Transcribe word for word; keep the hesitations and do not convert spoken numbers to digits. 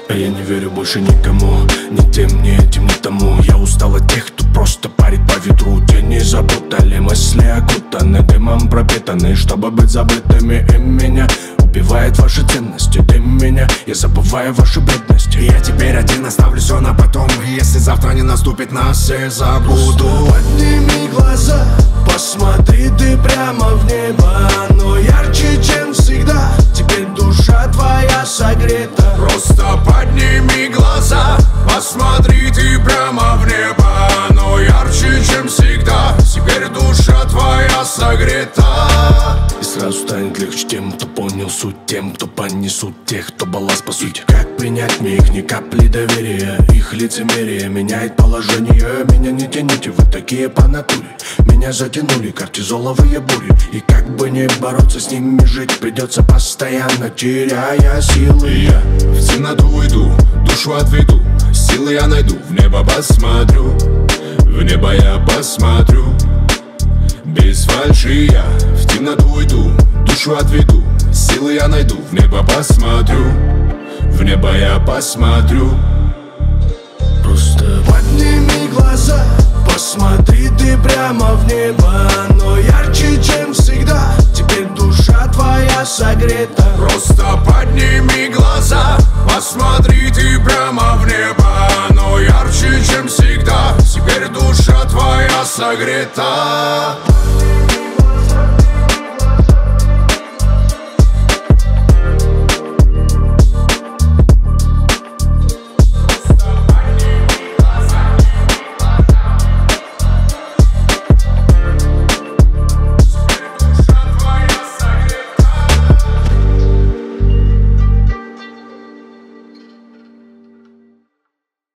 А я не верю больше никому, ни тем, ни этим, ни тому. Я устал от тех, кто просто парит по ветру. Тени запутали, мысли окутаны дымом пропитаны, чтобы быть забытыми. И меня убивает ваши ценности, дым меня, я забываю ваши бедности. Я теперь один, оставлю все на потом. Если завтра не наступит, нас все забуду. Подними глаза, посмотри ты прямо в небо. Оно ярче, чем всегда, теперь душа твоя согрета. Просто подними глаза, посмотри ты прямо в небо. Оно ярче, чем всегда, теперь душа твоя согрета. И сразу станет легче тем, кто понял суть, тем, кто понесут тех, кто балласт по сути. Как принять мне их ни капли доверия? Их лицемерие меняет положение. Меня не тяните, вы такие по натуре. Меня затянули кортизоловые бури. И как бы не бороться с ними, жить придется постоянно, теряя силы. Я в темноту иду, душу отведу, силы я найду, в небо посмотрю, в небо я посмотрю. Без фальши я в темноту иду, душу отведу, силы я найду, в небо посмотрю, в небо я посмотрю. Просто подними глаза, посмотри ты прямо в небо. Оно ярче, чем всегда, теперь душа твоя согрета. Просто подними глаза, посмотри ты прямо в небо. Оно ярче, чем всегда, теперь душа твоя согрета.